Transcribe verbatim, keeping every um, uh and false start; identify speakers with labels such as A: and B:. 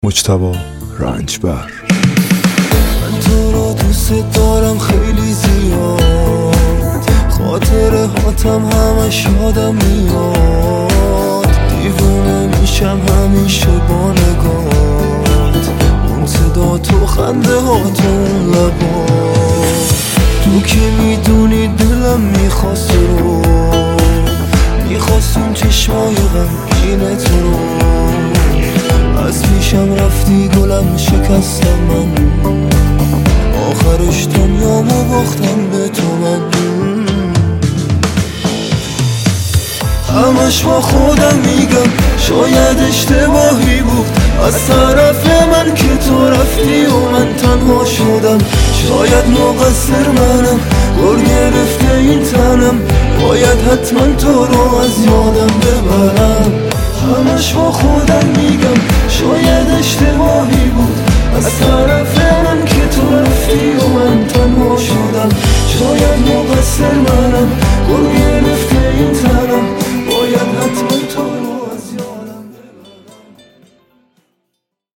A: مجتبی رنجبر.
B: من تو رو دوست دارم خیلی زیاد، خاطره هاتم همش یادم میاد، دیوونه میشم همیشه با نگات، اون صدا تو خنده هات اون لبات. تو که میدونی دلم میخواست رو، میخواست اون چشمای غمگین تو رو، از پیشم رفتی گلم شکستم من، آخرش دنیامو باختم به تو من. همش با خودم میگم شاید اشتباهی بود از طرف من که تو رفتی و من تنها شدم، شاید مقصر منم، گل گرفته این تنم، باید حتما تو رو از یادم ببرم. همش با خودم میگم شاید اشتباهی بود از طرف من که تو رفتی و من تنها شدم، شاید مقصر